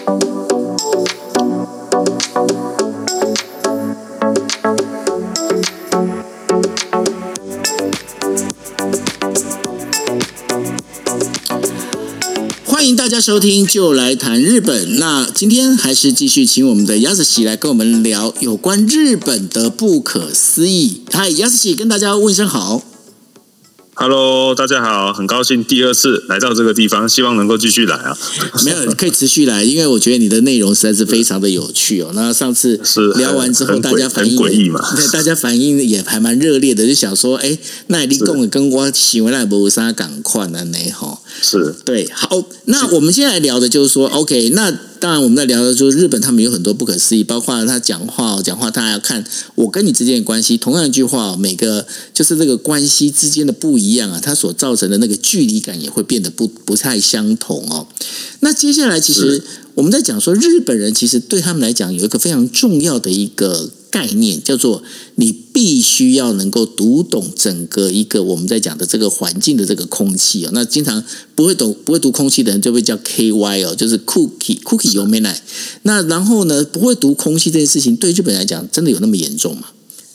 欢迎大家收听就来谈日本。那今天还是继续请我们的亚子喜来跟我们聊有关日本的不可思议。嗨，亚子喜跟大家问声好。 Hello， 大家好，很高兴第二次来到这个地方，希望能够继续来啊。 没有，可以持续来，因为我觉得你的内容实在是非常的有趣哦。那上次聊完之后，大家反应很诡异嘛， 对，大家反应也还蛮热烈的，就想说，哎，那你讲的跟我想的没啥同款的呢，哈。 是， 对，好，那我们现在来聊的就是说 ，OK， 那当然我们在聊的就是日本，他们有很多不可思议，包括他讲话，他要看我跟你之间的关系，同样一句话，每个就是这个关系之间的不一样啊，它所造成的那个距离感也会变得不太相同哦。那接下来其实我们在讲说，日本人其实对他们来讲有一个非常重要的一个概念，叫做你必须要能够读懂整个一个我们在讲的这个环境的这个空气哦。那经常不会读空气的人就被叫 KY 哦，就是 cookie 有没来。那然后呢，不会读空气这件事情，对日本人来讲，真的有那么严重吗？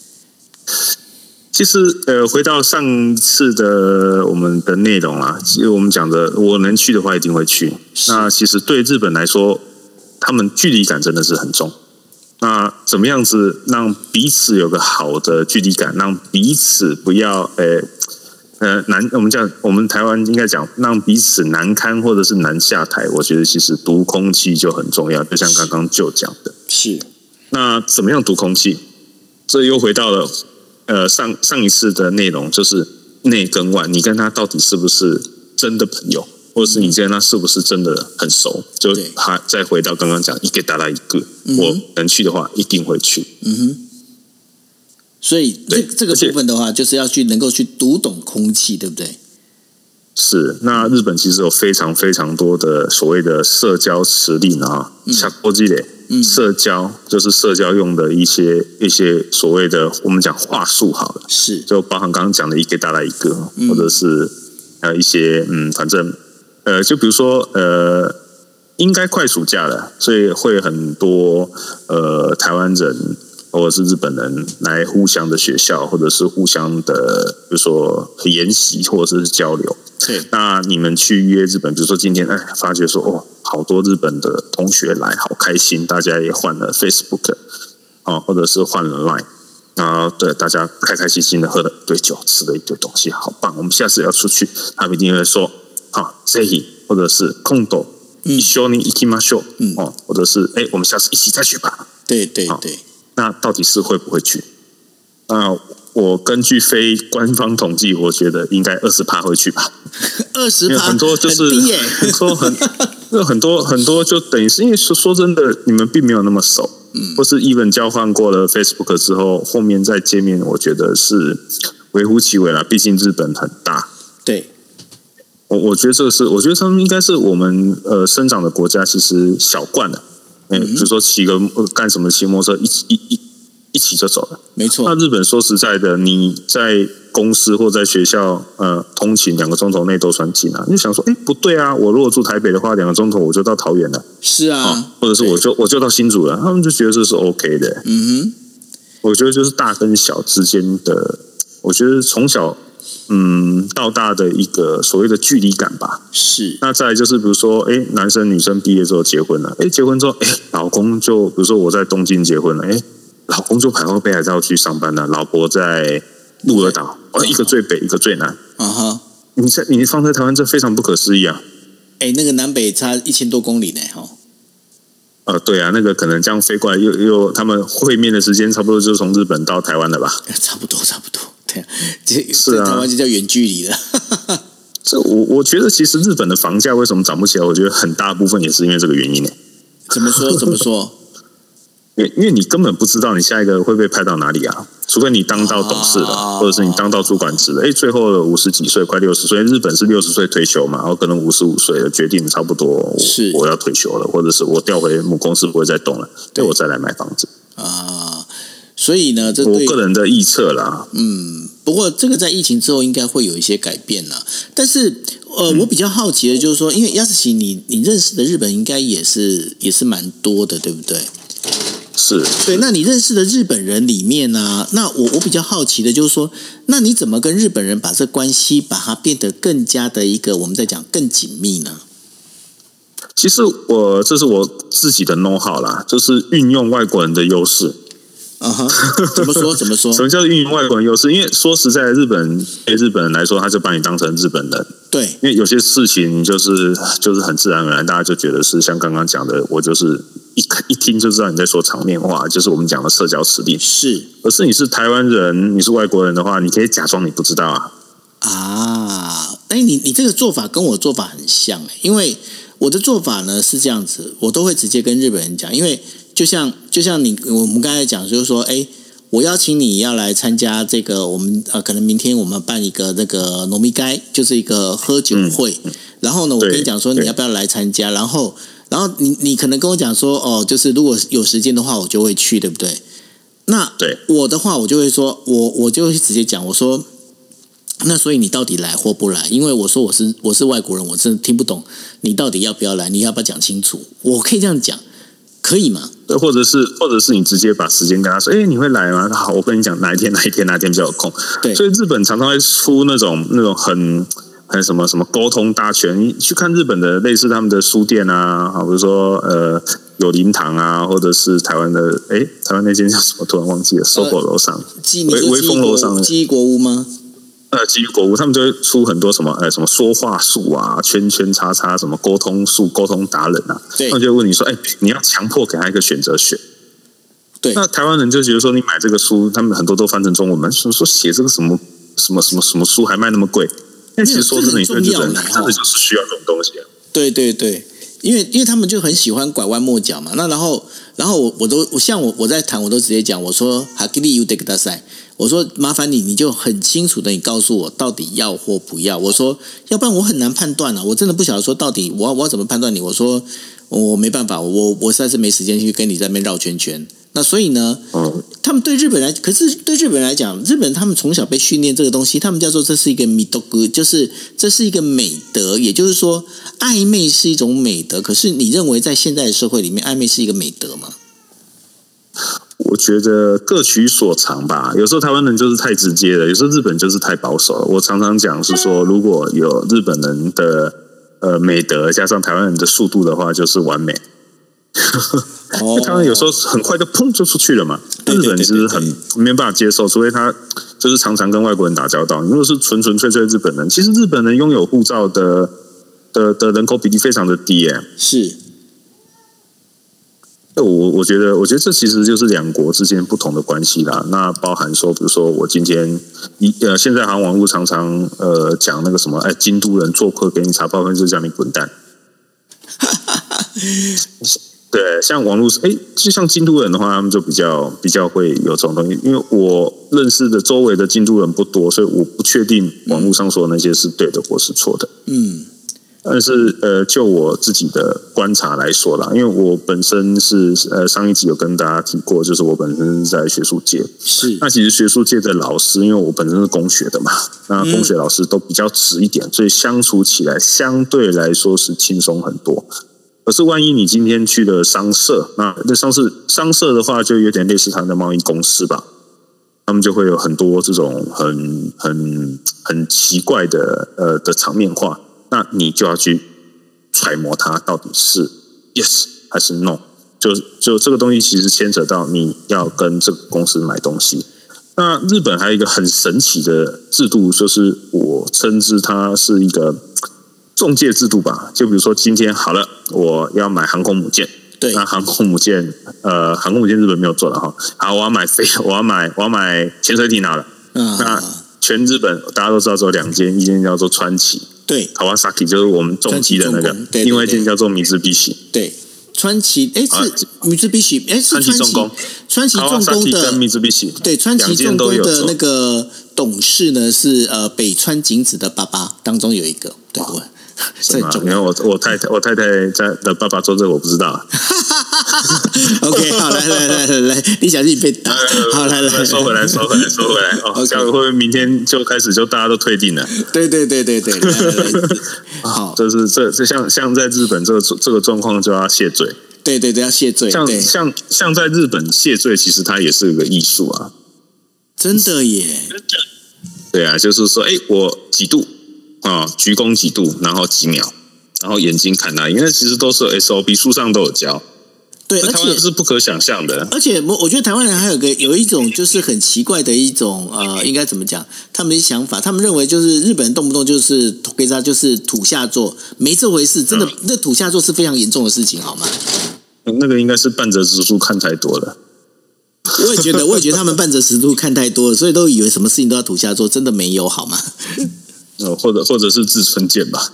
其实回到上次的我们的内容啊，其实我们讲的，我能去的话一定会去。那其实对日本来说，他们距离感真的是很重。那怎么样子让彼此有个好的距离感，让彼此不要我们台湾应该讲让彼此难堪或者是难下台，我觉得其实读空气就很重要，就像刚刚就讲的。 是。 那怎么样读空气？这又回到了上一次的内容，就是内跟外，你跟他到底是不是真的朋友？或者是你跟他是不是真的很熟？就他再回到刚刚讲一个打来一个，我能去的话一定会去。 所以这个部分的话，就是要能够去读懂空气，对不对？ 是。那日本其实有非常非常多的所谓的社交辞令啊，社交就是社交用的一些所谓的我们讲话术好了， 是就包含刚刚讲的一个打来一个，或者是还有一些反正。就比如说，应该快暑假了，所以会很多台湾人或者是日本人来互相的学校，或者是互相的，比如说研习或者是交流。 对， 那你们去约日本，比如说今天发觉说好多日本的同学来，好开心，大家也换了 Facebook 或者是换了 Line， 然后对大家开开心心的喝了一堆酒，吃了一堆东西，好棒！我们下次要出去，他们一定会说。ぜひ或者是今度一緒に行きましょう，或者是我们下次一起再去吧。 对对对， 那到底是会不会去？我根据非官方统计，我觉得应该20%会去吧。 20% 很多就是说很多就等于是因为说真的，你们并没有那么熟，或是 even 交换过了 Facebook 之后，后面再见面，我觉得是微乎其微啦。毕竟日本很大， 对。 我觉得我觉得他们应该是我们生长的国家，其实小惯了。比如说骑摩托车一起就走了， 没错。 那日本说实在的，你在公司或在学校通勤2个钟头内都算近啊。你就想说，不对啊，我如果住台北的话，2个钟头我就到桃园了。 是啊， 或者是我就到新竹了，他们就觉得这是 OK 的。我觉得就是大跟小之间的，我觉得从小。到大的一个所谓的距离感吧。 是。 那再来就是比如说，男生女生毕业之后结婚了，结婚之后，老公就比如说我在东京结婚了，老公就排后北海道去上班了，老婆在鹿儿岛，一个最北，一个最南。你放在台湾，这非常不可思议啊！ 那个南北差1000多公里呢， 对啊，那个可能这样飞过来，又他们会面的时间差不多就从日本到台湾了吧？ 差不多。对，是啊，台湾就叫远距离了。 我觉得其实日本的房价为什么涨不起来？我觉得很大部分也是因为这个原因呢。 怎么说？ 因为你根本不知道你下一个会被派到哪里啊，除非你当到董事了，或者是你当到主管职了。最后50几岁，快60岁，日本是60岁退休嘛，然后可能55岁了，决定差不多我要退休了，或者是我调回母公司不会再动了，对我再来买房子啊。所以呢，这我个人的臆测啦。 不过这个在疫情之后应该会有一些改变啦。但是我比较好奇的就是说，因为亚斯奇你认识的日本应该也是蛮多的，对不对？ 是对，那你认识的日本人里面呢、那我比较好奇的就是说，那你怎么跟日本人把这关系把它变得更加的一个我们在讲更紧密呢？ 其实这是我自己的 know how 啦，就是运用外国人的优势。 怎么说？怎么说？ 什么叫运用外国人优势？因为说实在，对日本人来说，他就把你当成日本人。 对， 因为有些事情就是很自然而然，大家就觉得是像刚刚讲的，我就是一听就知道你在说场面话，就是我们讲的社交实力。 是， 可是你是台湾人，你是外国人的话，你可以假装你不知道啊。 你这个做法跟我做法很像，因为我的做法呢是这样子，我都会直接跟日本人讲，因为就像我们刚才讲，就是说，我邀请你要来参加这个，我们可能明天我们办一个那个农民街，就是一个喝酒会。然后呢，我跟你讲说你要不要来参加，然后你可能跟我讲说，就是如果有时间的话，我就会去，对不对？那我的话，我就会说，我就会直接讲，我说，那所以你到底来或不来？因为我说我是外国人，我真的听不懂你到底要不要来，你要不要讲清楚？我可以这样讲。可以吗？ 或者是你直接把时间跟他说，你会来吗？好，我跟你讲哪一天比较有空。 对， 所以日本常常会出那种很什么沟通大全。你去看日本的类似他们的书店啊，比如说有灵堂啊，或者是台湾的台湾那间叫什么？突然忘记了，搜狗楼上，微风楼上， 记忆国屋吗？ 基于国务，他们就会出很多什么说话术啊，圈圈叉叉，什么沟通术、沟通达人啊。他们就会问你说，你要强迫给他一个选择选。 对， 那台湾人就觉得说，你买这个书，他们很多都翻成中文嘛，说写这个什么书还卖那么贵？但其实说真的，你对日本人真的就是需要这种东西。 对对对，因为他们就很喜欢拐弯抹角嘛。那然后我在谈，我都直接讲，我说哈基利 u 得给他塞。我说麻烦你就很清楚的，你告诉我到底要或不要。我说要不然我很难判断啊，我真的不晓得说到底我要怎么判断你。我说我没办法，我实在是没时间去跟你在那边绕圈圈。那所以呢，他们对日本人，可是对日本人来讲，日本人他们从小被训练这个东西，他们叫做这是一个ミドグ，就是这是一个美德，也就是说暧昧是一种美德。可是你认为在现在的社会里面，暧昧是一个美德吗？ 我觉得各取所长吧。有时候台湾人就是太直接了，有时候日本就是太保守了。我常常讲是说，如果有日本人的美德加上台湾人的速度的话，就是完美。台湾有时候很快就砰就出去了嘛。日本其实很没办法接受，除非他就是常常跟外国人打交道。如果是纯粹日本人，其实日本人拥有护照的人口比例非常的低耶。 是。 我觉得这其实就是两国之间不同的关系啦。那包含说，比如说我今天现在好像网络常常讲那个什么，京都人做客给你查报分就叫你滚蛋。对，像网络就像京都人的话，他们就比较会有这种东西。因为我认识的周围的京都人不多，所以我不确定网络上说的那些是对的或是错的。但是就我自己的观察来说啦，因为我本身是上一集有跟大家提过，就是我本身是在学术界。 是。 那其实学术界的老师，因为我本身是工学的嘛，那工学老师都比较直一点，所以相处起来相对来说是轻松很多。可是万一你今天去了商社，那商社的话，就有点类似他们的贸易公司吧，他们就会有很多这种很奇怪的场面话。那你就要去揣摩它到底是 yes 还是 no， 就这个东西其实牵扯到你要跟这个公司买东西。那日本还有一个很神奇的制度，就是我称之它是一个中介制度吧。就比如说今天好了，我要买航空母舰， 对， 那航空母舰日本没有做了哈。好，我要买潜水艇好了，那全日本大家都知道只有两间，一间叫做川崎。对 ，Kawasaki 就是我们重机的那个，另外一件叫做米兹比喜。 对，川崎是米兹比喜，是川崎重工的跟米兹比喜。 对，川崎重工的那个董事呢是北川景子的爸爸当中有一个，对不？ 因为我太太的爸爸做这个我不知道。 OK， 好，来，你小心被打。好，来， 收回来。哦，这样会不会明天就开始就大家都退订了？ 对，来，好， 这像在日本这个状况就要谢罪。 对，要谢罪。 像在日本谢罪，其实它也是一个艺术啊。 真的耶。 对啊，就是说，我几度啊，鞠躬几度，然后几秒，然后眼睛看他，因为其实都是 SOP 书上都有教。 对，而且是不可想象的。 而且我觉得台湾人还有一种就是很奇怪的一种应该怎么讲？他们的想法，他们认为就是日本人动不动就是给他就是土下座，没这回事。真的，那土下座是非常严重的事情，好吗？ 那个应该是半泽直树看太多了。 我也觉得他们半泽直树看太多了，所以都以为什么事情都要土下座，真的没有，好吗？ 或者是志村健吧。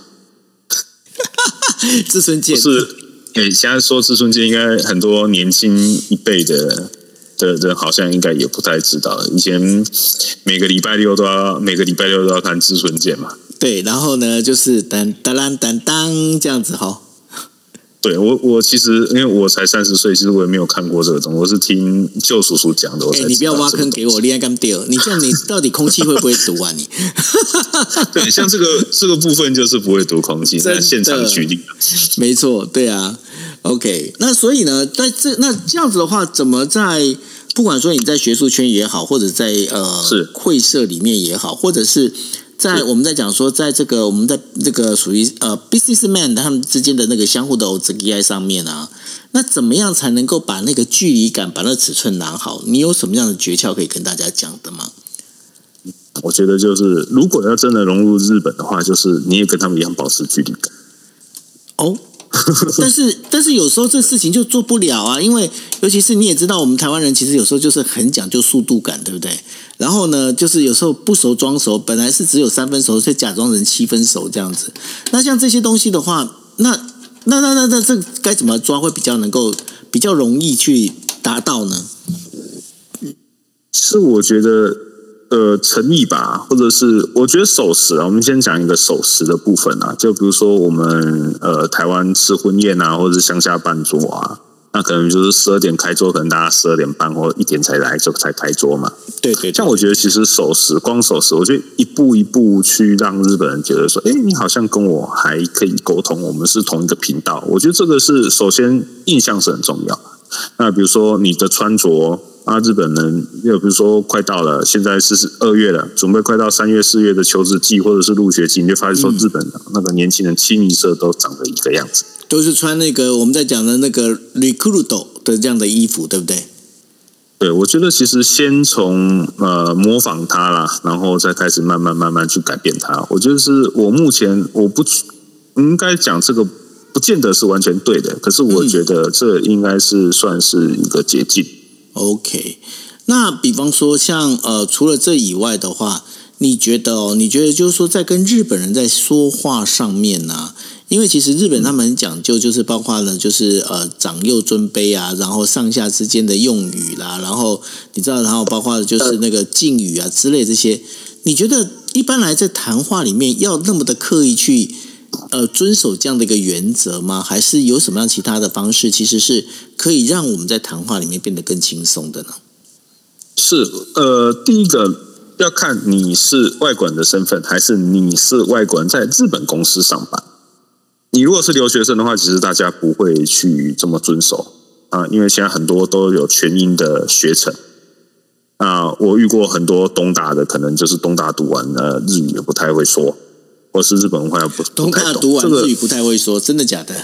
志村健是。现在说志村健，应该很多年轻一辈的人好像应该也不太知道。以前每个礼拜六都要看志村健嘛。 对，然后呢，就是当这样子哈。 对，我其实因为我才30岁，其实我也没有看过这个东西，我是听舅叔叔讲的。 你不要挖坑给我，你还敢丢？你这样你到底空气会不会毒啊？你对，像这个部分就是不会毒空气，在现场举例。 没错，对啊。OK， 那所以呢，那这样子的话，怎么在不管说你在学术圈也好，或者在会社里面也好，或者是在我们在讲说，在这个我们在这个属于businessman 他们之间的那个相互的 OZGI 上面啊，那怎么样才能够把那个距离感、把那个尺寸拿好？你有什么样的诀窍可以跟大家讲的吗？ 我觉得就是，如果要真的融入日本的话，就是你也跟他们一样保持距离感。 哦。但是有时候这事情就做不了啊，因为尤其是你也知道，我们台湾人其实有时候就是很讲究速度感，对不对？然后呢，就是有时候不熟装熟，本来是只有3分熟，所以假装成7分熟这样子。那像这些东西的话，那这该怎么抓会比较容易去达到呢？ 是我觉得诚意吧，或者是我觉得守时啊。我们先讲一个守时的部分啊，就比如说我们台湾吃婚宴啊，或者是乡下办桌啊，那可能就是12点开桌，可能大家12点半或1点才来就才开桌嘛。 对， 像我觉得其实光守时，我觉得一步一步去让日本人觉得说，你好像跟我还可以沟通，我们是同一个频道。我觉得这个是首先印象是很重要。那比如说你的穿着。日本人，又比如说快到了，现在是2月了，准备快到3月、4月的求职季或者是入学季，你就发现说日本那个年轻人清一色都长得一个样子， 都是穿那个我们在讲的那个 recruit 的这样的衣服，对不对？ 对，我觉得其实先从模仿他啦，然后再开始慢慢去改变他。我觉得是我目前我不应该讲这个，不见得是完全对的，可是我觉得这应该是算是一个捷径。 OK， 那比方说像除了这以外的话，你觉得就是说在跟日本人在说话上面啊，因为其实日本他们很讲究，就是包括呢，就是长幼尊卑啊，然后上下之间的用语啦，然后你知道，然后包括就是那个敬语啊之类这些，你觉得一般来在谈话里面要那么的刻意去遵守这样的一个原则吗？还是有什么样其他的方式，其实是可以让我们在谈话里面变得更轻松的呢？ 是第一个要看你是外国人的身份，还是你是外国人在日本公司上班。你如果是留学生的话，其实大家不会去这么遵守啊，因为现在很多都有全英的学程。我遇过很多东大的，可能就是东大读完日语也不太会说。或是日本文化不太懂， 东大读完日语不太会说，真的假的？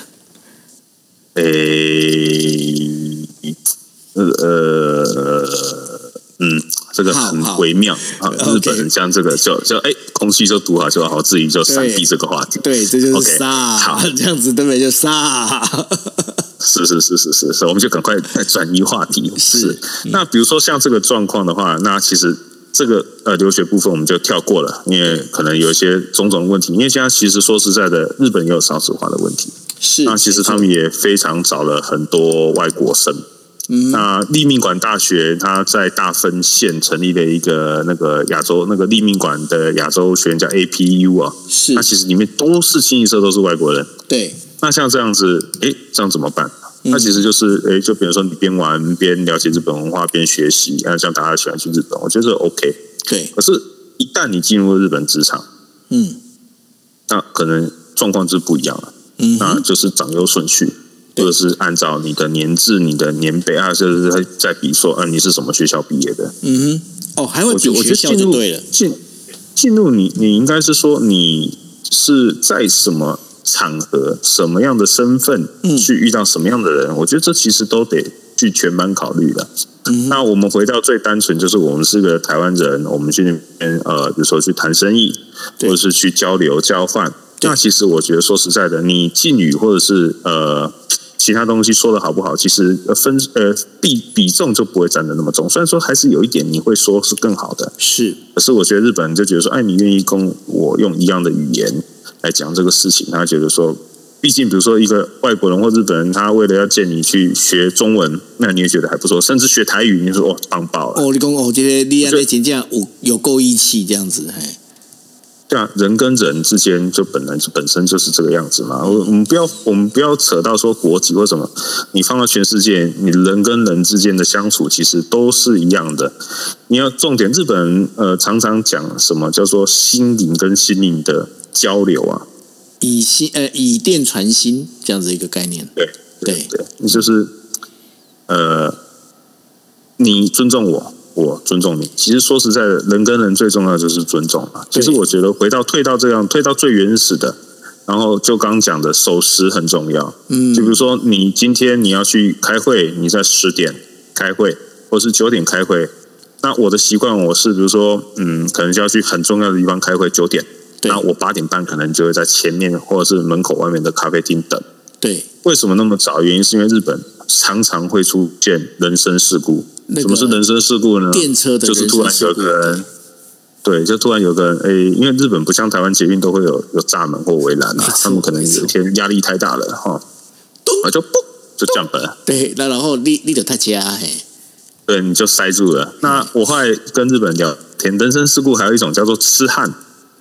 这个很微妙啊。日本人像这个就空气就读好就好，自己就闪避这个话题。 对，这就是杀，好这样子对不对？就杀。 是，我们就赶快转移话题。是，那比如说像这个状况的话，那其实。这个留学部分我们就跳过了，因为可能有一些种种问题。因为现在其实说实在的，日本也有少子化的问题。 是， 那其实他们也非常找了很多外国生。那立命馆大学它在大分县成立了一个那个亚洲那个立命馆的亚洲学院叫 APU 啊。 是， 那其实里面都是清一色都是外国人。 对。 那像这样子，这样怎么办？ 那其实就是就比如说你边玩边了解日本文化边学习，像大家喜欢去日本，我觉得 OK。 对， 可是，一旦你进入日本职场，那可能状况就不一样了。那就是长优顺序，或者是按照你的年制、你的年辈啊，就是在比说，你是什么学校毕业的？ 还会比学校就对了。 进入你应该是说你是在什么场合、什么样的身份去遇到什么样的人，我觉得这其实都得去全盘考虑的。那我们回到最单纯，就是我们是个台湾人，我们去那边比如说去谈生意，或者是去交流交换。那其实我觉得说实在的，你敬语或者是其他东西说的好不好，其实比重就不会占得那么重。虽然说还是有一点你会说是更好的， 是， 可是我觉得日本人就觉得说，你愿意跟我用一样的语言来讲这个事情，他觉得说，毕竟比如说一个外国人或日本人，他为了要见你去学中文，那你也觉得还不错，甚至学台语，你说棒爆了。 你讲这个你安尼真正有够义气这样子， 对啊，人跟人之间就本身就是这个样子嘛。我们不要扯到说国籍或什么，你放到全世界，你人跟人之间的相处其实都是一样的。你要重点，日本人常常讲什么叫做心灵跟心灵的交流啊， 以电传心这样子一个概念。对， 你就是你尊重我尊重你。其实说实在的，人跟人最重要的就是尊重嘛。其实我觉得退到最原始的，然后就刚讲的守时很重要。就比如说你今天你要去开会，你在10点开会，或是9点开会。那我的习惯我是比如说可能就要去很重要的地方开会9点，那我8点半可能就会在前面或者是门口外面的咖啡厅等。 对， 为什么那么早？原因是因为日本常常会出现人身事故。什么是人身事故呢？ 电车的就是突然有个人，对，就突然有个人，因为日本不像台湾捷运都会有栅门或围栏他们可能有一天压力太大了就嘣就降本了。 对，那然后你就太加对，你就塞住了。那我后来跟日本人聊天，人身事故还有一种叫做痴汉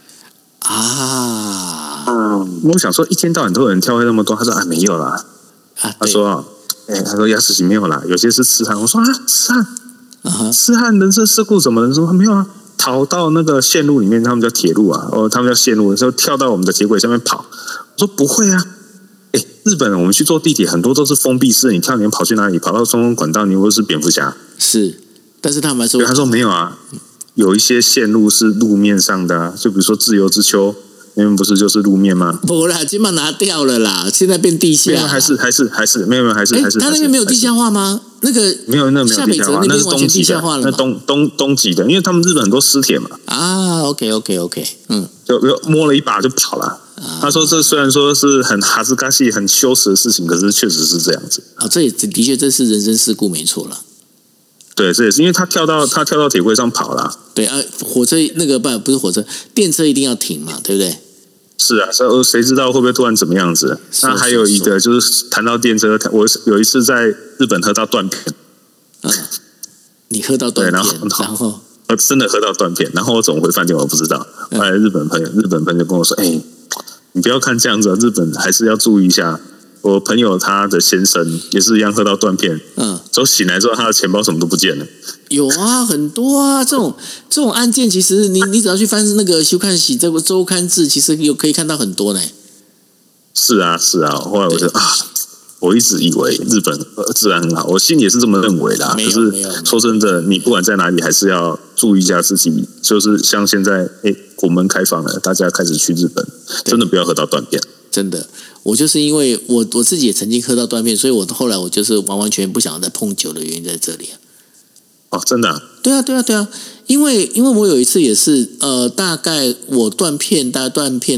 我想说一天到晚都有人跳会那么多，他说没有啦，他说他说牙齿型没有啦，有些是痴汉。我说痴汉人身事故怎么能说没有啊？逃到那个线路里面，他们叫铁路啊，他们叫线路，就跳到我们的铁轨下面跑。我说不会啊，日本人我们去坐地铁很多都是封闭式，你跳你跑去哪里？跑到中央管道，你又是蝙蝠侠。 是，但是他们说， 他说没有啊，有一些线路是路面上的就比如说自由之丘。那边不是就是路面吗？ 不啦，基本上拿掉了啦，现在变地下。 还是没有还是。 他那边没有地下化吗？那个没有地下化，那是东极的，那东极的，因为他们日本很多私铁嘛。 OK， 就摸了一把就跑了。他说这虽然说是很哈斯嘎西很羞耻的事情，可是确实是这样子。 这也的确这是人身事故没错了。 对，这也是因为他跳到铁轨上跑了。 对火车那个不是火车，电车一定要停嘛，对不对？ 是啊，谁知道会不会突然怎么样子？那还有一个就是谈到电车，我有一次在日本喝到断片。 你喝到断片，然后我真的喝到断片，然后我怎么回饭店我不知道。后来日本朋友跟我说：“你不要看这样子，日本还是要注意一下。”我朋友他的先生也是一样喝到断片，之后醒来之后他的钱包什么都不见了。 有啊，很多啊，这种案件，其实你只要去翻那个休刊喜这个周刊志，其实可以看到很多呢。 是啊，后来我就我一直以为日本治安很好，我心里也是这么认为啦。可是说真的，你不管在哪里，还是要注意一下自己。就是像现在，国门开放了，大家开始去日本，真的不要喝到断片。 真的，我就是因为我自己也曾经喝到断片，所以后来我就是完完全不想要再碰酒的原因在这里。 真的啊？ 对啊，因为我有一次也是大概我断片了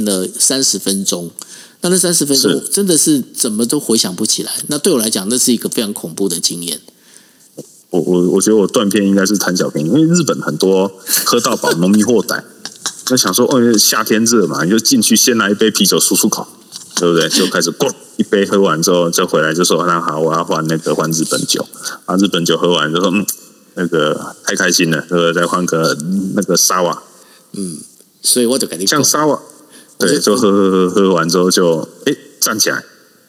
30分钟，那30分钟真的是怎么都回想不起来。那对我来讲，那是一个非常恐怖的经验。 我觉得我断片应该是贪小便宜，因为日本很多喝到饱农民货仔，就想说夏天热嘛，你就进去先拿一杯啤酒漱口。对不对？就开始咣一杯喝完之后，就回来就说那好，我要换日本酒。日本酒喝完就说那个太开心了，对不对？再换个那个沙瓦。 所以我就跟你像沙瓦，对，就喝完之后就站起来，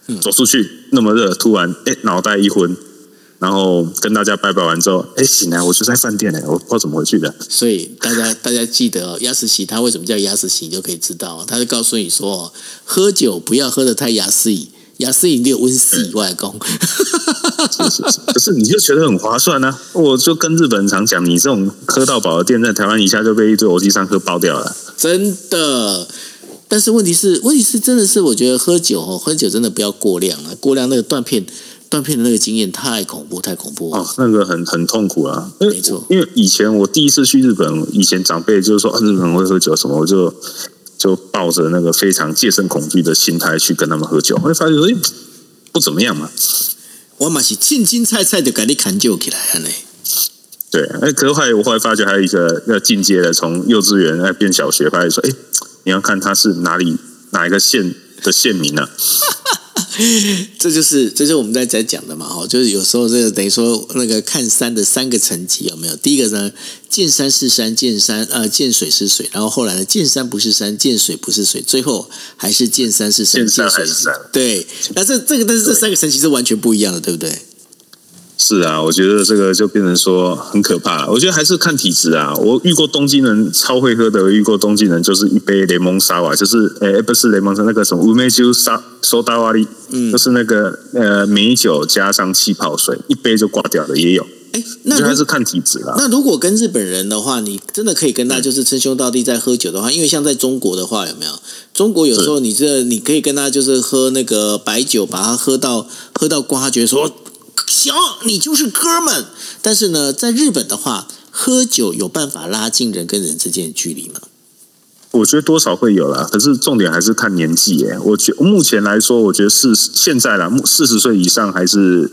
走出去那么热，突然脑袋一昏。然后跟大家拜拜完之后，醒来我就在饭店我不知道怎么回去的。 所以大家记得哦，牙齿洗它为什么叫牙齿洗，你就可以知道，他就告诉你说，喝酒不要喝得太牙齿饮，牙齿饮有温死以外功。 是，可是你就觉得很划算啊！我就跟日本人常讲，你这种喝到饱的店，在台湾一下就被一堆欧吉桑喝爆掉了， 真的。但是问题是真的是，我觉得喝酒真的不要过量啊，过量那个断片的那个经验太恐怖哦，那个很痛苦啊。 没错， 因为以前我第一次去日本，以前长辈就是说日本人会喝酒什么，我就抱着那个非常戒慎恐惧的心态去跟他们喝酒，会发现说不怎么样嘛。 我嘛是青青菜菜就给你砍酒起来呢。 对，可是我后来发觉还有一个要进阶的，从幼稚园变小学，发现说，你要看他是哪一个县的县民啊。 这就是我们在讲的嘛，就是有时候这个等于说那个看山的3个层级有没有？第一个呢，见山是山，见水是水，然后后来呢，见山不是山，见水不是水，最后还是见山是山，见水是山。对，那但是这3个层级是完全不一样的，对不对？ 是啊，我觉得这个就变成说很可怕了。我觉得还是看体质啊。我遇过东京人超会喝的，我遇过东京人就是一杯雷蒙沙瓦，就是不是雷蒙沙，那个什么乌梅酒苏打瓦力，就是那个美酒加上气泡水，一杯就挂掉的也有。那还是看体质啦。 那如果跟日本人的话，你真的可以跟他就是称兄道弟在喝酒的话，因为像在中国的话，有没有？中国有时候你可以跟他就是喝那个白酒，把他喝到挂，他觉得说行，你就是哥们。但是呢，在日本的话，喝酒有办法拉近人跟人之间的距离吗？ 我觉得多少会有啦，可是重点还是看年纪耶。我觉得目前来说，我觉得现在啦，40岁以上还是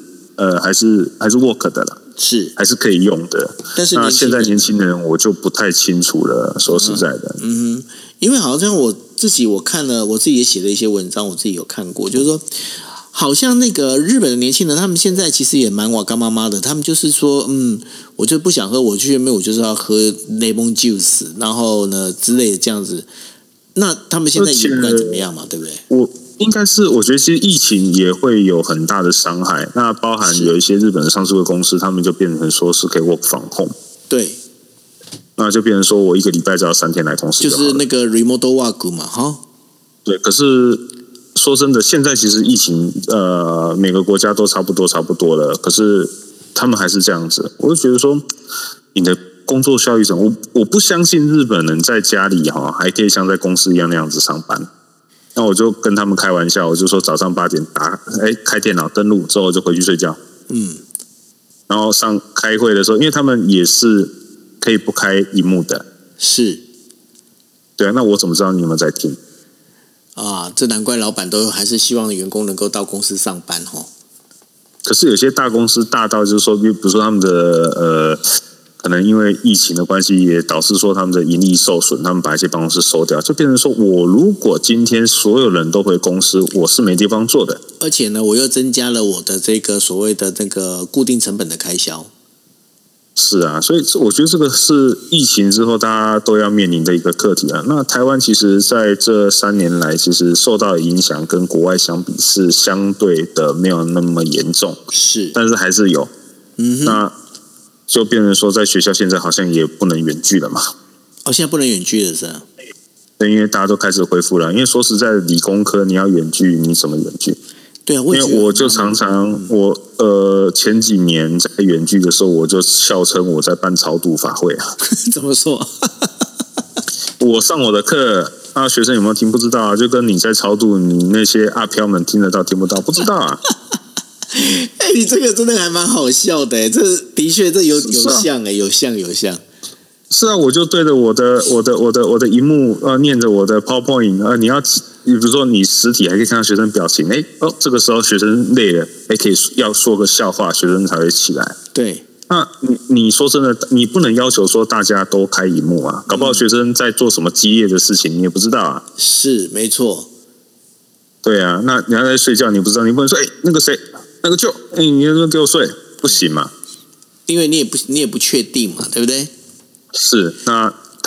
work 的啦， 是还是可以用的。 但是那现在年轻人我就不太清楚了，说实在的， 因为好像我看了，我自己也写了一些文章，我自己有看过，就是说，好像那个日本的年轻人，他们现在其实也蛮瓦干妈妈的，他们就是说，我就不想喝，我去那边我就是要喝lemon juice，然后呢之类的这样子。那他们现在也不管怎么样嘛，对不对？ 我觉得其实疫情也会有很大的伤害。那包含有一些日本的上市的公司，他们就变成说是可以 work from home。 对， 那就变成说我一个礼拜只要3天来公司就是那个 remote work 嘛，哈。对， 可是说真的，现在其实疫情每个国家都差不多了，可是他们还是这样子。我就觉得说，你的工作效率我不相信日本人在家里还可以像在公司一样那样子上班。那我就跟他们开玩笑，我就说早上8点开电脑登录之后就回去睡觉。然后开会的时候，因为他们也是可以不开荧幕的。 是。 对啊，那我怎么知道你有没有在听？ 这难怪老板都还是希望员工能够到公司上班齁。 可是有些大公司大到就是说，比如说他们的可能因为疫情的关系，也导致说他们的盈利受损，他们把一些办公室收掉，就变成说我如果今天所有人都回公司，我是没地方做的。 而且呢，我又增加了我的这个所谓的这个固定成本的开销。 是啊，所以我觉得这个是疫情之后大家都要面临的一个课题啊。那台湾其实在这3年来，其实受到的影响跟国外相比是相对的没有那么严重， 是， 但是还是有。那就变成说，在学校现在好像也不能远距了嘛。 现在不能远距了是吧？ 对，因为大家都开始恢复了。因为说实在的，理工科你要远距，你怎么远距？ 对啊， 因为我就常常前几年在远距的时候，我就笑称我在办超度法会啊。 怎么说？ 我上我的课，学生有没有听不知道啊？就跟你在超度，你那些阿飘们听得到听不到不知道啊。 你这个真的还蛮好笑的，这的确这有像有像。 是啊，我就对着我的荧幕念着我的 PowerPoint 你比如说你实体还可以看到学生表情，这个时候学生累了，可以要说个笑话，学生才会起来。 对， 那你说真的，你不能要求说大家都开荧幕啊，搞不好学生在做什么激烈的事情，你也不知道啊。 是，没错。 对啊，那你还在睡觉，你不知道，你不能说那个谁，那个舅，你能不能给我睡？不行嘛， 因为你也不确定嘛，对不对？ 是，那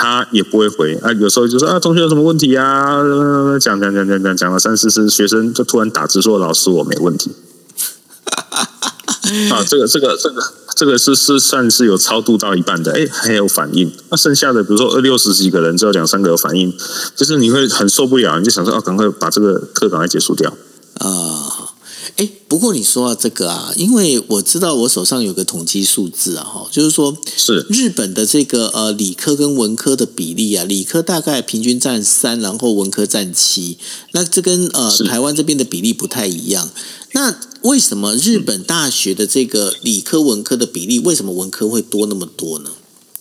他也不会回啊。有时候就说同学有什么问题啊，讲了3、4次，学生就突然打字说老师我没问题。这个是算是有超度到一半的，还有反应。那剩下的比如说60几个人，只有2、3个有反应，就是你会很受不了，你就想说赶快把这个课赶快结束掉啊。不过你说到这个啊，因为我知道我手上有个统计数字啊，就是说是日本的这个理科跟文科的比例啊，理科大概平均占3，然后文科占7，那这跟台湾这边的比例不太一样。那为什么日本大学的这个理科文科的比例，为什么文科会多那么多呢？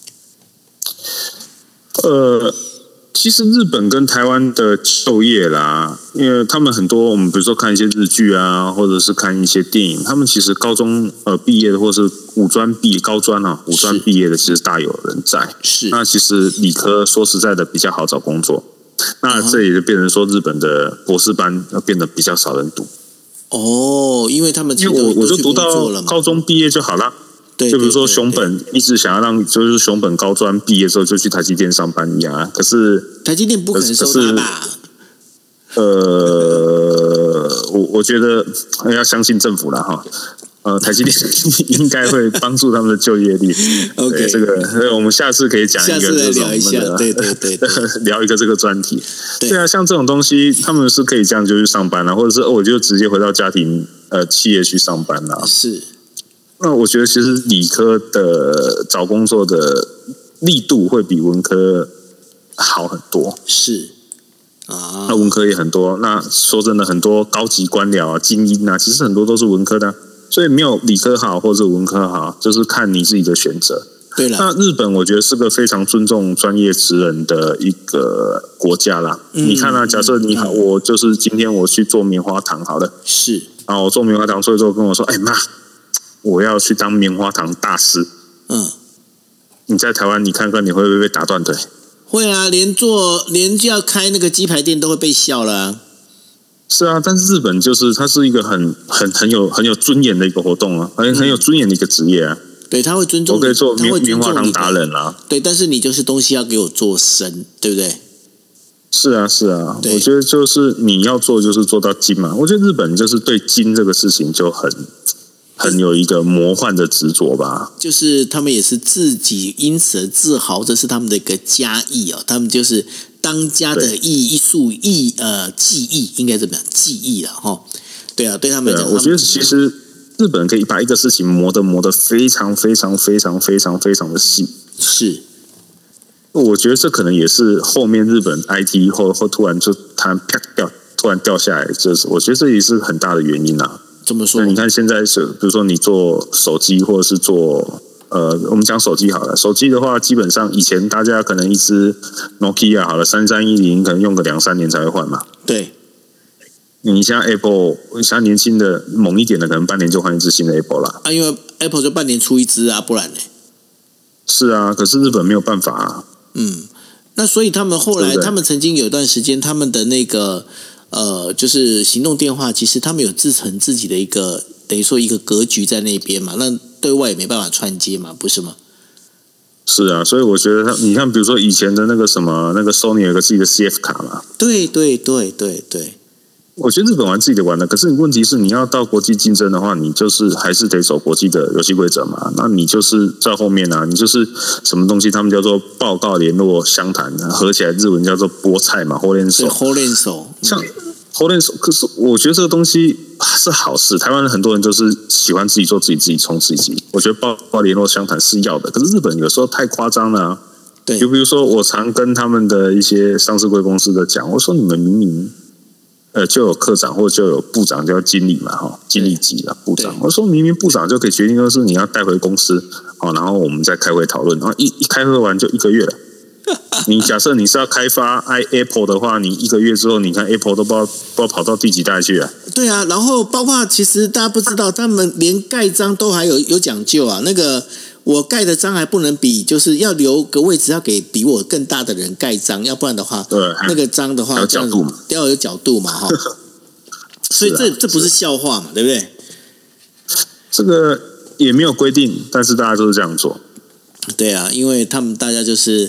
其实日本跟台湾的就业啦，因为他们很多，我们比如说看一些日剧啊，或者是看一些电影，他们其实高中毕业的，或是五专毕业的，其实大有人在。 是。 那其实理科说实在的比较好找工作，那这也就变成说日本的博士班要变得比较少人读。 因为他们因为我就读到高中毕业就好了。 对， 就比如说熊本一直想要让就是熊本高专毕业之后就去台积电上班一样啊，可是台积电不可能收他吧？ 我觉得要相信政府啦哈。台积电应该会帮助他们的就业率。 OK， 这个我们下次可以讲一个， 下次来聊一下，对， 聊一个这个专题。 对啊，像这种东西，他们是可以这样就去上班啦，或者是我就直接回到家庭企业去上班啦。 是。 那我觉得其实理科的找工作的力度会比文科好很多。 是啊， 那文科也很多。那说真的，很多高级官僚啊、精英啊，其实很多都是文科的啊，所以没有理科好或者文科好，就是看你自己的选择。 对了， 那日本我觉得是个非常尊重专业职人的一个国家啦。你看啊，假设你好，我就是今天我去做棉花糖好了， 是啊，我做棉花糖做一做，跟我说，妈。我要去当棉花糖大师。你在台湾，你看看你会不会被打断腿？ 会啊，连就要开那个鸡排店都会被笑了啊。 是啊，但是日本就是它是一个很有尊严的一个活动啊，很有尊严的一个职业啊。 对，他会尊重你， 我可以做棉花糖达人啊。 对，但是你就是东西要给我做深，对不对？ 是啊，我觉得就是你要做就是做到精嘛。我觉得日本就是对精这个事情就很有一个魔幻的执着吧， 就是他们也是自己因此而自豪，这是他们的一个家艺哦，他们就是当家的技艺，应该怎么样？技艺了哈，对啊，对他们来讲， 我觉得其实日本可以把一个事情磨得非常非常非常非常非常的细， 是， 我觉得这可能也是后面日本 IT 或突然就突然掉下来，就是我觉得这也是很大的原因啊。 怎么说？ 那你看现在是，比如说你做手机，或者是做我们讲手机好了。手机的话，基本上以前大家可能一支 Nokia 好了3310，可能用个2、3年才会换嘛。 对。 你像 Apple， 像年轻的猛一点的，可能半年就换一支新的 Apple 啦。 因为 Apple 就半年出一支啊，不然呢？ 是啊，可是日本没有办法啊。 那所以他们后来，他们曾经有一段时间，他们的那个。就是行动电话，其实他们有自成自己的一个，等于说一个格局在那边嘛，那对外也没办法串接嘛，不是吗？ 是啊，所以我觉得你看，比如说以前的那个什么，那个 Sony 有个自己的 CF 卡嘛， 对。 我觉得日本玩自己的玩的，可是问题是你要到国际竞争的话，你就是还是得走国际的游戏规则嘛。那你就是在后面啊，你就是什么东西，他们叫做报告联络详谈，合起来日文叫做菠菜嘛，火链手，像火链手。可是我觉得这个东西是好事，台湾人很多人就是喜欢自己做自己冲自己。我觉得报告联络详谈是要的，可是日本有时候太夸张了啊。 对， 就比如说我常跟他们的一些上市贵公司的讲，我说你们明明。就有科长或者就有部长叫经理嘛，经理级啊，部长。我说明明部长就可以决定，就是你要带回公司，然后我们再开会讨论，然后一开会完就1个月了。你假设你是要开发 Apple 的话，你1个月之后，你看 Apple 都不知道跑到第几代去了。 对啊，然后包括其实大家不知道，他们连盖章都还有讲究啊。那个我盖的章还不能比，就是要留个位置，要给比我更大的人盖章，要不然的话，那个章的话有角度嘛， 要有角度嘛，哈。所以这不是笑话嘛，对不对？ 这个也没有规定，但是大家都是这样做。 对啊，因为他们大家就是觉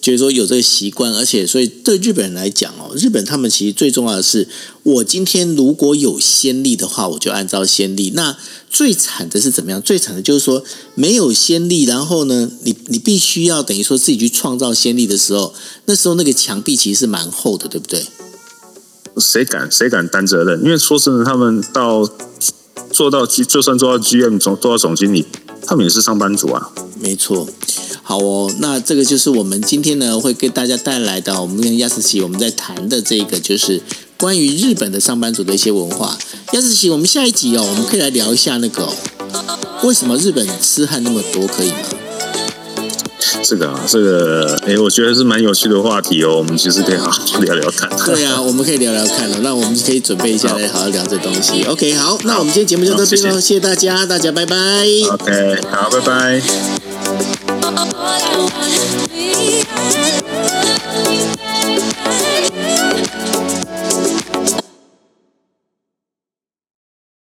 觉得说有这个习惯，而且所以对日本人来讲哦，日本他们其实最重要的是，我今天如果有先例的话，我就按照先例。那最惨的是怎么样？最惨的就是说没有先例，然后呢，你必须要等于说自己去创造先例的时候，那时候那个墙壁其实是蛮厚的，对不对？ 谁敢担责任？因为说真的，他们就算做到 GM 做到总经理，他们也是上班族啊。 没错。好哦，那这个就是我们今天呢会给大家带来的，我们跟亚斯奇我们在谈的这个就是关于日本的上班族的一些文化。亚斯奇，我们下一集哦，我们可以来聊一下那个为什么日本痴汉那么多，可以吗？ 这个，我觉得是蛮有趣的话题哦。我们其实可以好好聊聊看。 对啊，我们可以聊聊看了。那我们可以准备一下来好好聊这东西。OK， 好，那我们今天节目就到这边喽，谢谢大家，大家拜拜。 OK， 好，拜拜。 All I wanna be